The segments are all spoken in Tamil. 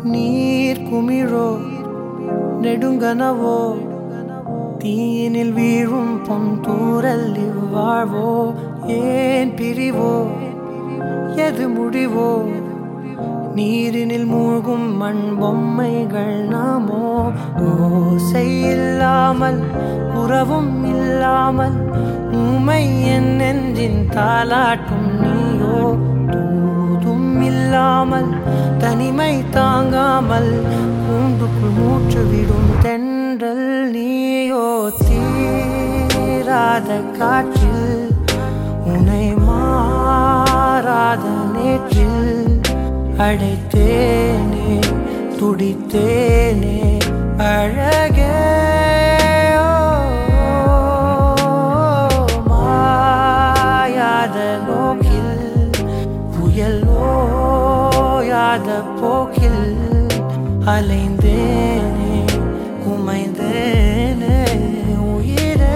நீர் குமிழோ நெடுங்கனவோ தீயினில் வீழும் பொன் தூரல் இவ்வாழ்வோ ஏன் பிரிவோ எது முடிவோ நீரினில் மூழ்கும் மண் பொம்மைகள் நாமோ ஓசை இல்லாமல் உறவும் இல்லாமல் உமை என் நெஞ்சின் தாலாட்டும் நீயோ தூதும் இல்லாமல் தனிமை தாங்காமல் கூண்டுக்குள் மூச்சு விடும் தென்றல் நீயோ தீராத காற்றில் உனை மாறாத நேற்றில் அழைத்தேனே துடித்தேனே அழகே மாயாத நோக்கில் புயல் ஓயாத போக்கில் அலைந்தேனே உமைந்தேனே உயிரே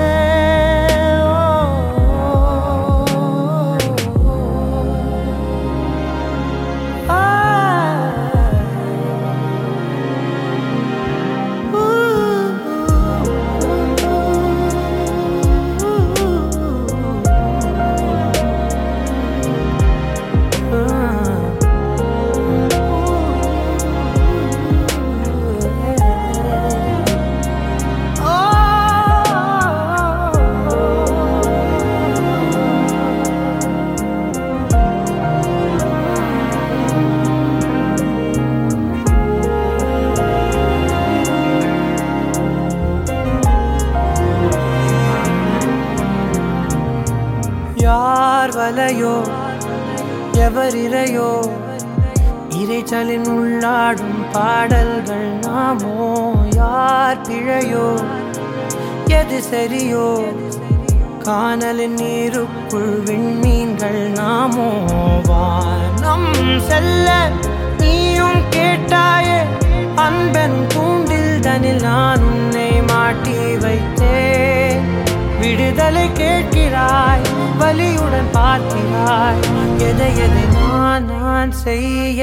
யார் வலையோ எவரிரையோ இறைச்சலின் உள்ளாடும் பாடல்கள் நாமோ யார் பிழையோ எது சரியோ கானலின் நீருக்குள் விண்மீன்கள் நாமோ வானம் செல்ல நீயும் கேட்டாயே அன்பன் கூண்டில் தனில் நான் உன்னை மாட்டி வைத்தேன் விடுதலை கேட்கிறாய் வலியுடன் பார்க்கிறாய் எதை எதை நான் செய்ய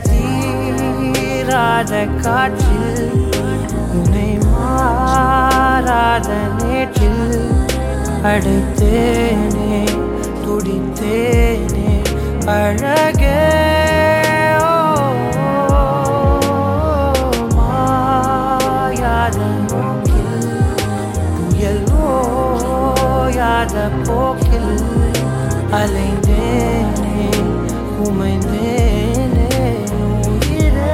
தீராத காற்றில் உன்னை மாறாத நேற்றில் அழைத்தேனே துடித்தேனே அழகே மாயாத நோக்கில் புயல் ஓயாத போக்கில் அலைந்தேனே உமைந்தேனே உயிரே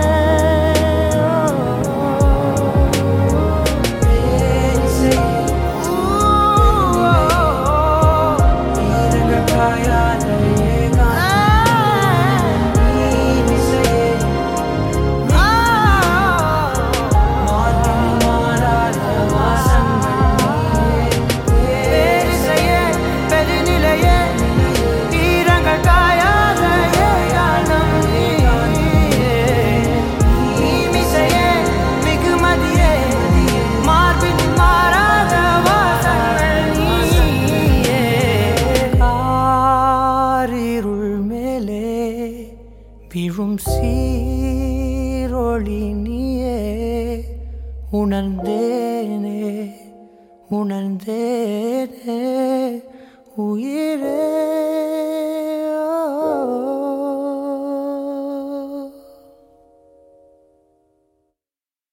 விழும் சீரொளி நீயே உணர்ந்தேனே உணர்ந்தேனே உயிரே